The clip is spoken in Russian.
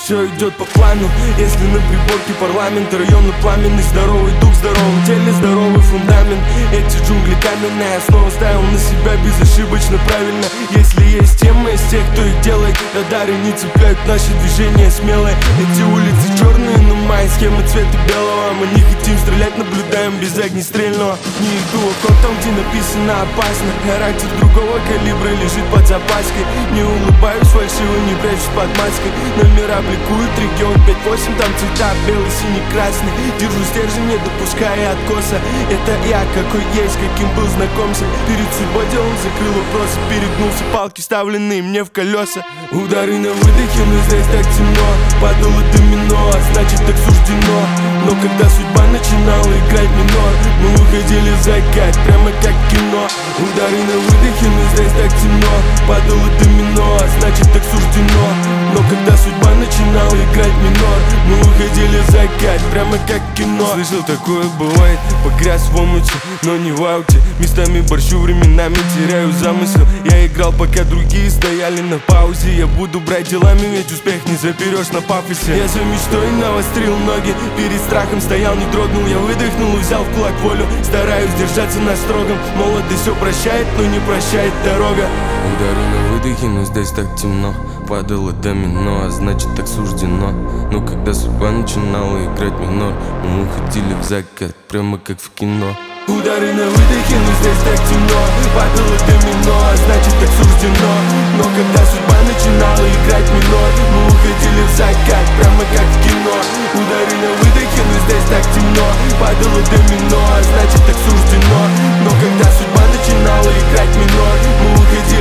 Все идет по плану, если на приборке парламент, район пламенный, здоровый дух, в здоровом теле здоровый фундамент. Эти джунгли каменные, снова ставил на себя безошибочно правильно. Если есть темы из тех, кто их делает, радары не цепляют наши движения смелые. Эти улицы черные, но мои схемы цвета белого. Мы не хотим стрелять, наблюдаем без огнестрельного. Не иду около там, где написано опасно. Характер другого калибра лежит под запаской. Не улыбаюсь фальшиво, не прячусь под маской. Номера бликуют, регион 5-8, там цвета белый, синий, красный. Держу стержень, не допуская откоса. Это я, какой есть, каким был, знакомься. Перед судьбой делом закрыл вопросы, перегнулся, палки вставленные мне в колеса. Удары на выдохе, но здесь так темно. Падало домино, а значит так суждено. Но когда судьба начинала играть минор, мы уходили в закат, прямо как кино. Удары на выдохе, но здесь так темно. Падало домино, а значит так суждено. Но когда судьба начинала играть минор, мы уходили в закат, прямо как кино. Слышал, такое бывает, погряз в омуте, но не в ауте. Местами борщу, временами теряю замысел. Я играл, пока другие стояли на паузе. Я буду брать делами, ведь успех не заберешь на пафосе. Я за мечтой навострил ноги, перед страхом стоял, не дрогнул. Я выдохнул и взял в кулак волю. Стараюсь держаться на строгом. Молодость все прощает, но не прощает дорога. Удары на выдохе, но здесь так темно. Падало домино, а значит так суждено. Но когда судьба начинала играть минор, мы уходили в закат, прямо как в кино. Удары на выдохе, но здесь так темно. Падало домино, а значит так суждено. Но когда судьба начинала играть минор, мы уходили в закат, прямо как в кино. Удары на выдохе, но здесь так темно. Падало домино, а значит так суждено. Но когда судьба начинала играть минор, мы уходили